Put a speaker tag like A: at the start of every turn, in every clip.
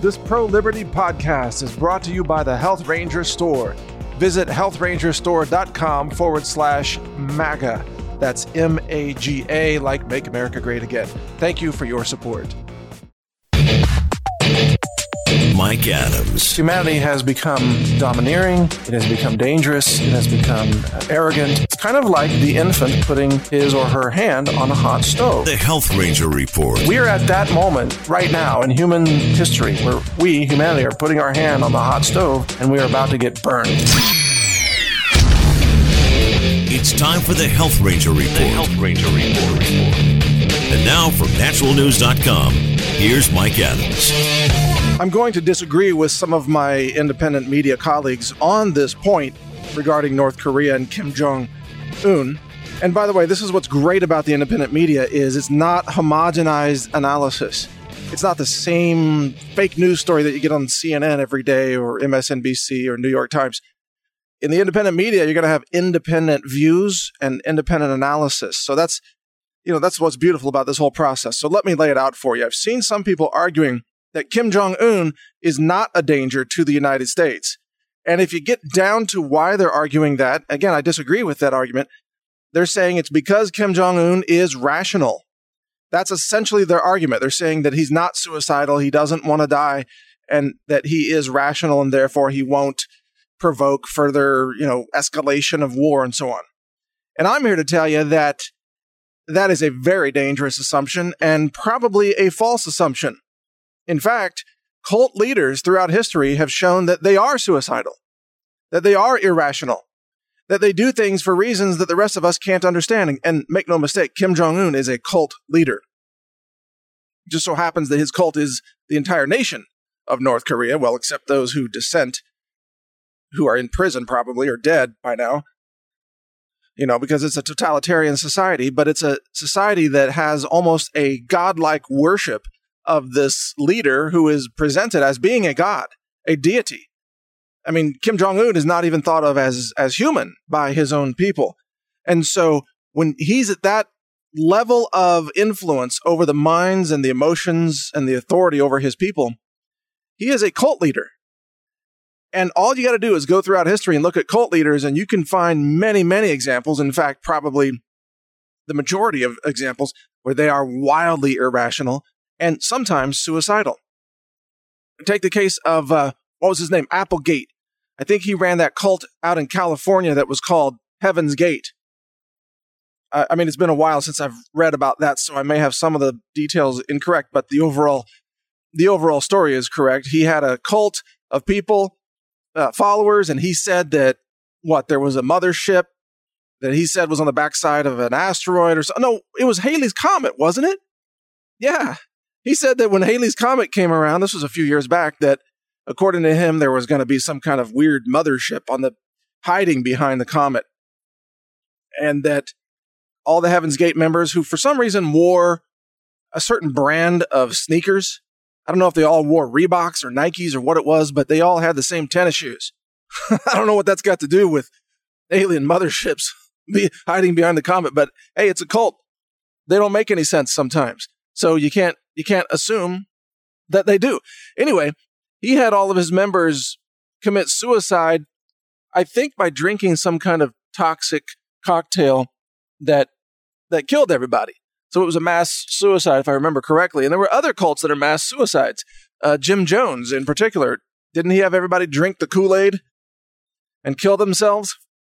A: This pro-liberty podcast is brought to you by the Health Ranger Store. Visit healthrangerstore.com/MAGA. That's MAGA, like Make America Great Again. Thank you for your support.
B: Mike Adams.
A: Humanity has become domineering. It has become dangerous. It has become arrogant. It's kind of like the infant putting his or her hand on a hot stove.
B: The Health Ranger Report.
A: We are at that moment right now in human history where we, humanity, are putting our hand on the hot stove and we are about to get burned.
B: It's time for the Health Ranger Report.
C: The Health Ranger Report.
B: And now from naturalnews.com, here's Mike Adams.
A: I'm going to disagree with some of my independent media colleagues on this point regarding North Korea and Kim Jong-un. And by the way, this is what's great about the independent media is it's not homogenized analysis. It's not the same fake news story that you get on CNN every day or MSNBC or New York Times. In the independent media, you're going to have independent views and independent analysis. So that's what's beautiful about this whole process. So let me lay it out for you. I've seen some people arguing that Kim Jong-un is not a danger to the United States. And if you get down to why they're arguing that, again, I disagree with that argument. They're saying it's because Kim Jong-un is rational. That's essentially their argument. They're saying that he's not suicidal, he doesn't want to die, and that he is rational and therefore he won't provoke further, escalation of war and so on. And I'm here to tell you that that is a very dangerous assumption and probably a false assumption. In fact, cult leaders throughout history have shown that they are suicidal, that they are irrational, that they do things for reasons that the rest of us can't understand. And make no mistake, Kim Jong-un is a cult leader. It just so happens that his cult is the entire nation of North Korea, well, except those who dissent, who are in prison probably or dead by now, because it's a totalitarian society, but it's a society that has almost a godlike worship of this leader who is presented as being a god, a deity. I mean, Kim Jong-un is not even thought of as human by his own people. And so when he's at that level of influence over the minds and the emotions and the authority over his people, he is a cult leader. And all you got to do is go throughout history and look at cult leaders, and you can find many, many examples. In fact, probably the majority of examples where they are wildly irrational and sometimes suicidal. Take the case of, what was his name? Applegate. I think he ran that cult out in California that was called Heaven's Gate. I mean, it's been a while since I've read about that, so I may have some of the details incorrect, but the overall story is correct. He had a cult of people, followers, and he said that, there was a mothership that he said was on the backside of an asteroid or something. No, it was Halley's Comet, wasn't it? Yeah. He said that when Halley's Comet came around, this was a few years back, that according to him, there was going to be some kind of weird mothership hiding behind the comet. And that all the Heaven's Gate members who for some reason wore a certain brand of sneakers, I don't know if they all wore Reeboks or Nikes or what it was, but they all had the same tennis shoes. I don't know what that's got to do with alien motherships hiding behind the comet, but hey, it's a cult. They don't make any sense sometimes. So you can't assume that they do. Anyway, he had all of his members commit suicide, I think by drinking some kind of toxic cocktail that killed everybody. So it was a mass suicide, if I remember correctly. And there were other cults that are mass suicides. Jim Jones, in particular, didn't he have everybody drink the Kool-Aid and kill themselves?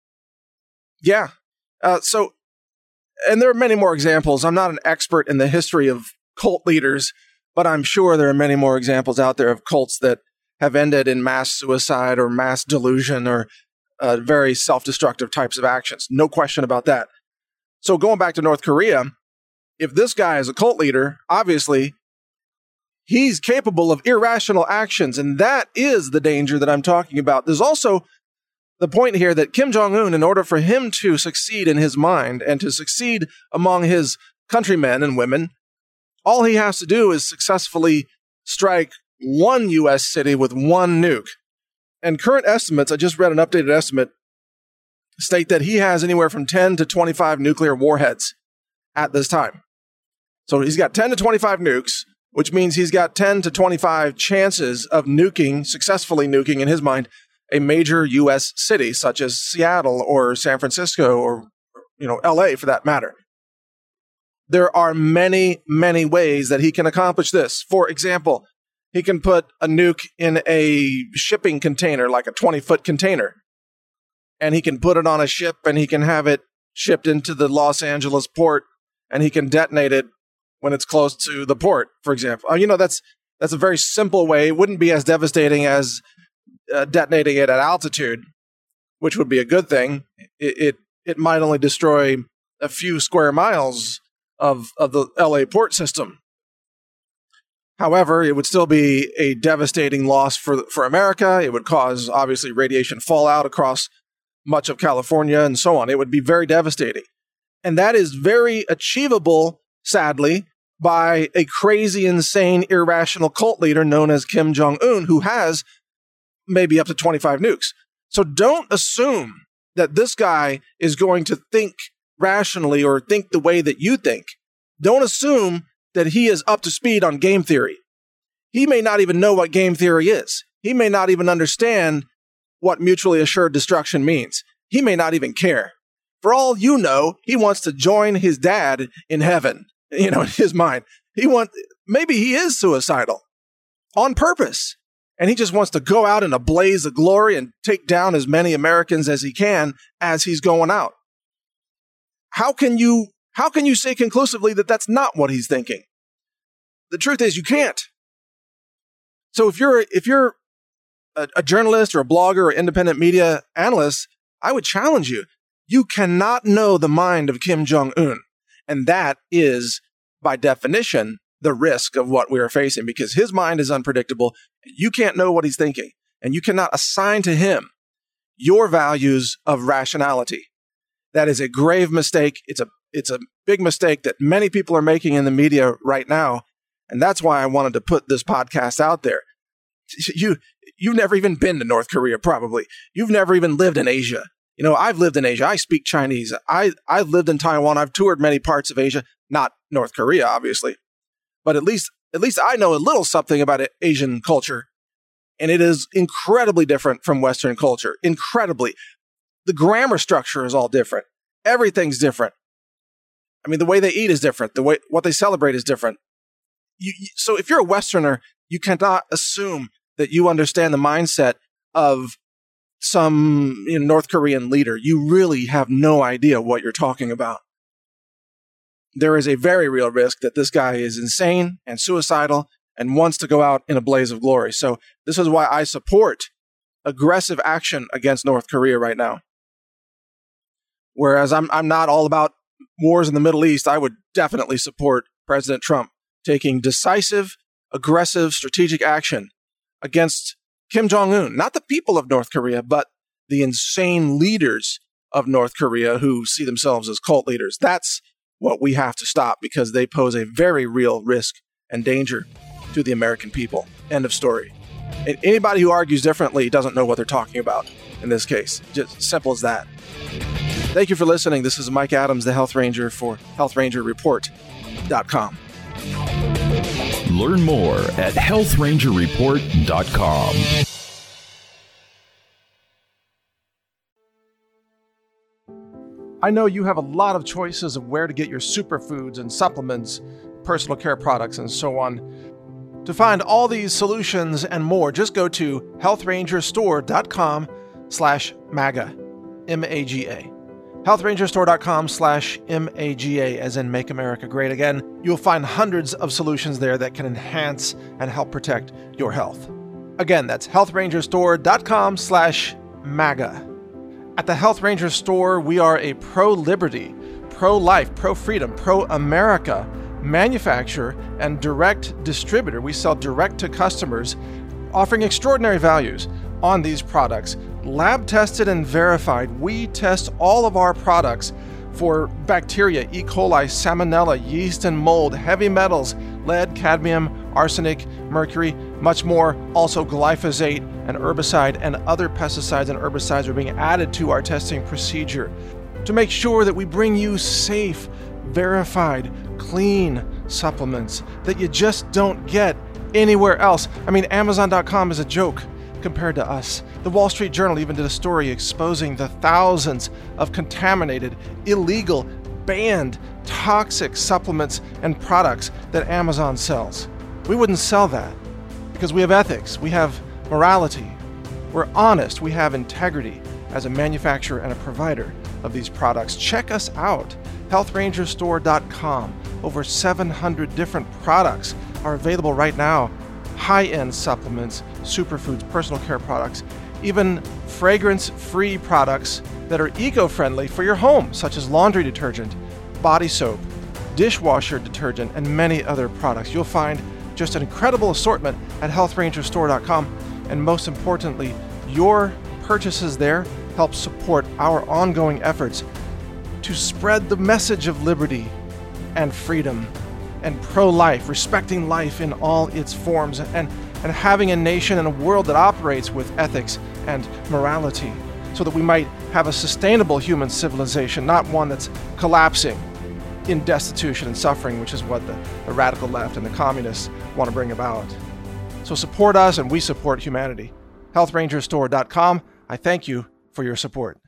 A: Yeah. And there are many more examples. I'm not an expert in the history of cult leaders, but I'm sure there are many more examples out there of cults that have ended in mass suicide or mass delusion or very self-destructive types of actions. No question about that. So going back to North Korea, if this guy is a cult leader, obviously he's capable of irrational actions, and that is the danger that I'm talking about. There's also the point here that Kim Jong-un, in order for him to succeed in his mind and to succeed among his countrymen and women, all he has to do is successfully strike one U.S. city with one nuke. And current estimates, I just read an updated estimate, state that he has anywhere from 10 to 25 nuclear warheads at this time. So he's got 10 to 25 nukes, which means he's got 10 to 25 chances of successfully nuking, in his mind, a major U.S. city such as Seattle or San Francisco or, L.A. for that matter. There are many, many ways that he can accomplish this. For example, he can put a nuke in a shipping container, like a 20-foot container, and he can put it on a ship and he can have it shipped into the Los Angeles port, and he can detonate it when it's close to the port, for example. That's a very simple way. It wouldn't be as devastating as detonating it at altitude, which would be a good thing. It might only destroy a few square miles of the LA port system. However, it would still be a devastating loss for America. It would cause, obviously, radiation fallout across much of California and so on. It would be very devastating. And that is very achievable, sadly, by a crazy, insane, irrational cult leader known as Kim Jong-un, who has maybe up to 25 nukes. So don't assume that this guy is going to think rationally or think the way that you think. Don't assume that he is up to speed on game theory. He may not even know what game theory is. He may not even understand what mutually assured destruction means. He may not even care. For all you know, he wants to join his dad in heaven, in his mind. Maybe he is suicidal on purpose. And he just wants to go out in a blaze of glory and take down as many Americans as he can as he's going out. How can you say conclusively that that's not what he's thinking? The truth is you can't. So if you're a journalist or a blogger or independent media analyst, I would challenge you. You cannot know the mind of Kim Jong-un. And that is, by definition, the risk of what we are facing, because his mind is unpredictable. You can't know what he's thinking, and you cannot assign to him your values of rationality. That is a grave mistake. It's a big mistake that many people are making in the media right now. And that's why I wanted to put this podcast out there. You've never even been to North Korea, probably. You've never even lived in Asia. I've lived in Asia. I speak Chinese. I've lived in Taiwan. I've toured many parts of Asia, not North Korea, obviously. But at least I know a little something about Asian culture. And it is incredibly different from Western culture. Incredibly. The grammar structure is all different. Everything's different. I mean, the way they eat is different. What they celebrate is different. So if you're a Westerner, you cannot assume that you understand the mindset of some North Korean leader. You really have no idea what you're talking about. There is a very real risk that this guy is insane and suicidal and wants to go out in a blaze of glory. So this is why I support aggressive action against North Korea right now. Whereas I'm not all about wars in the Middle East, I would definitely support President Trump taking decisive, aggressive, strategic action against Kim Jong-un. Not the people of North Korea, but the insane leaders of North Korea who see themselves as cult leaders. That's what we have to stop, because they pose a very real risk and danger to the American people. End of story. And anybody who argues differently doesn't know what they're talking about in this case. Just simple as that. Thank you for listening. This is Mike Adams, the Health Ranger for HealthRangerReport.com.
C: Learn more at HealthRangerReport.com.
A: I know you have a lot of choices of where to get your superfoods and supplements, personal care products, and so on. To find all these solutions and more, just go to HealthRangerStore.com/MAGA, M-A-G-A. HealthRangerStore.com/MAGA, as in Make America Great Again. You'll find hundreds of solutions there that can enhance and help protect your health. Again, that's HealthRangerStore.com/MAGA. At the Health Ranger Store, we are a pro-liberty, pro-life, pro-freedom, pro-America manufacturer and direct distributor. We sell direct to customers, offering extraordinary values on these products. Lab tested and verified. We test all of our products for bacteria, E. coli, salmonella, yeast and mold, heavy metals, lead, cadmium, arsenic, mercury, much more. Also glyphosate and herbicide and other pesticides and herbicides are being added to our testing procedure to make sure that we bring you safe, verified, clean, supplements that you just don't get anywhere else. I mean, Amazon.com is a joke compared to us. The Wall Street Journal even did a story exposing the thousands of contaminated, illegal, banned, toxic supplements and products that Amazon sells. We wouldn't sell that because we have ethics, we have morality, we're honest, we have integrity as a manufacturer and a provider of these products. Check us out, healthrangerstore.com. Over 700 different products are available right now. High-end supplements, superfoods, personal care products, even fragrance-free products that are eco-friendly for your home, such as laundry detergent, body soap, dishwasher detergent, and many other products. You'll find just an incredible assortment at healthrangerstore.com, and most importantly, your purchases there help support our ongoing efforts to spread the message of liberty and freedom and pro-life, respecting life in all its forms, and having a nation and a world that operates with ethics and morality, so that we might have a sustainable human civilization, not one that's collapsing in destitution and suffering, which is what the radical left and the communists want to bring about. So support us and we support humanity. healthrangerstore.com. I thank you for your support.